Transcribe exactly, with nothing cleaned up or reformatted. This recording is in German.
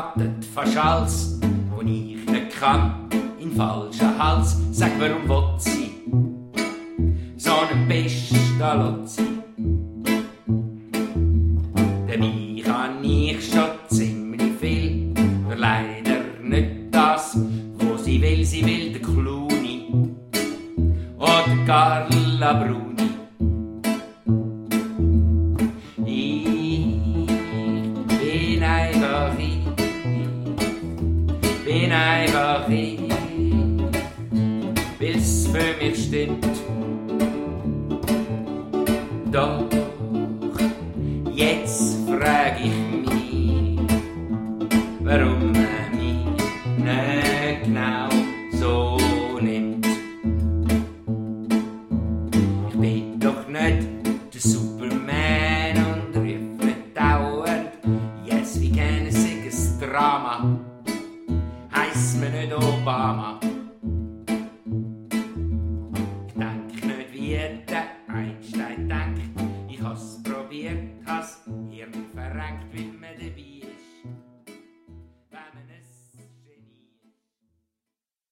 verratet fast alles, wo ich nicht kann, in falschen Hals. Sag, warum will sie so einen Pestalozzi? Dabei kann ich schon ziemlich viel, nur leider nicht das, wo sie will. Sie will den Clooney oder Carla Bruni. Ich bin einfach ich, bin einfach ich, wie's für mich stimmt. Doch jetzt frag ich mich, warum er mich nicht genau so nimmt. Ich bin doch nicht der Superman und rief nicht dauernd yes, wie gerne sing es Drama, heiss mir nicht Obama. Ich denk nicht wie der Einstein denkt, ich has probiert, has Hirn verrenkt, wie man dabei